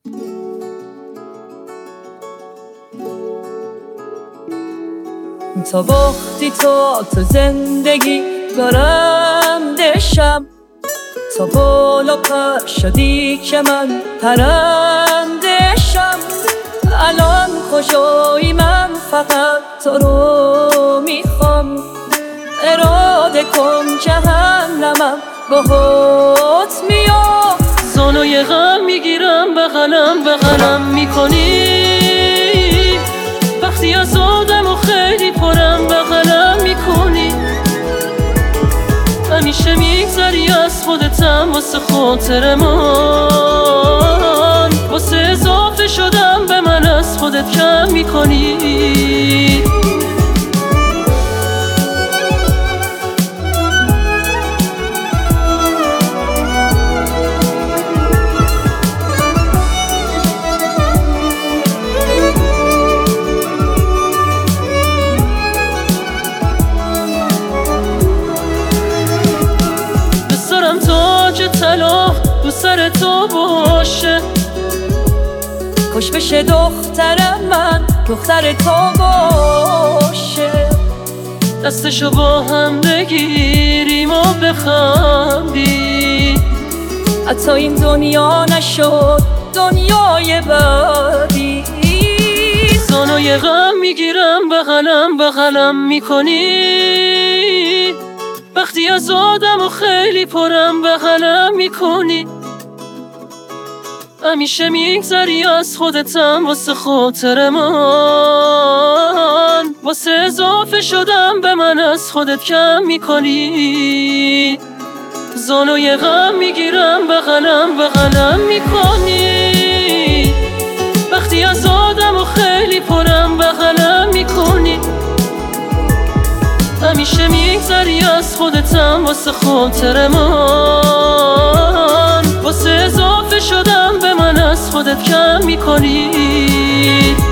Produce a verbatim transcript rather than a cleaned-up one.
تا وقتی تو تو زندگی برندشم، تا بالا پر شدی که من پرندشم. الان کجایی؟ من فقط تو رو میخوام. اراده کن جهنمم باهات میام. زانوی غم میگیرم بغلم بغلم میکنی، وقتی از آدم و خیلی پرم بغلم میکنی. همیشه میگذری از خودتم واسه خاطر من، واسه اضافه شدم به من از خودت کم میکنی. طلا تو سر تو باشه، خوش بشه دخترم من دختر تو باشه. دستشو با هم بگیریم و بخندیم، حتی این دنیا نشد دنیای بعدی. زانوی غم میگیرم بغلم بغلم میکنی، وقتی از آدم و خیلی پرم بغلم میکنی. همیشه میگذری از خودتم واسه خاطر من، واسه اضافه شدم به من از خودت کم میکنی. زانوی غم میگیرم بغلم بغلم میکنی، وقتی از آدم و خیلی پرم بغلم میکنی. همیشه میگذری از خودتم واسه خاطر من، واسه اضافه شدم به من از خودت کم میکنی.